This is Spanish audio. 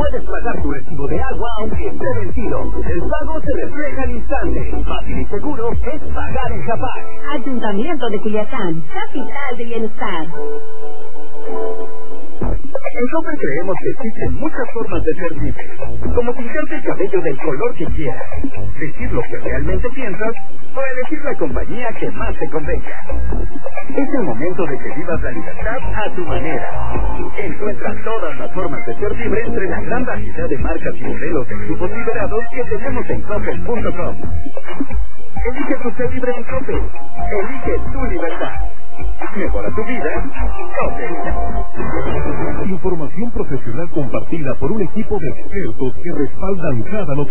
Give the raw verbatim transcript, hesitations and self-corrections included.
Puedes pagar tu recibo de agua aunque esté vencido. El pago se refleja al instante. Fácil y seguro es pagar en Japac. Ayuntamiento de Culiacán, capital de bienestar. En Coppel creemos que existen muchas formas de ser libre, como pintarte el cabello del color que quieras, decir lo que realmente piensas o elegir la compañía que más te convenga. Es el momento de que vivas la libertad a tu manera. Encuentra todas las formas de ser libre entre la gran variedad de marcas y modelos de equipos liberados que tenemos en Coppel punto com. Elige tu ser libre en Coppel. Elige tu libertad. Mejora tu vida. Coppel. Información profesional compartida por un equipo de expertos que respaldan cada noticia.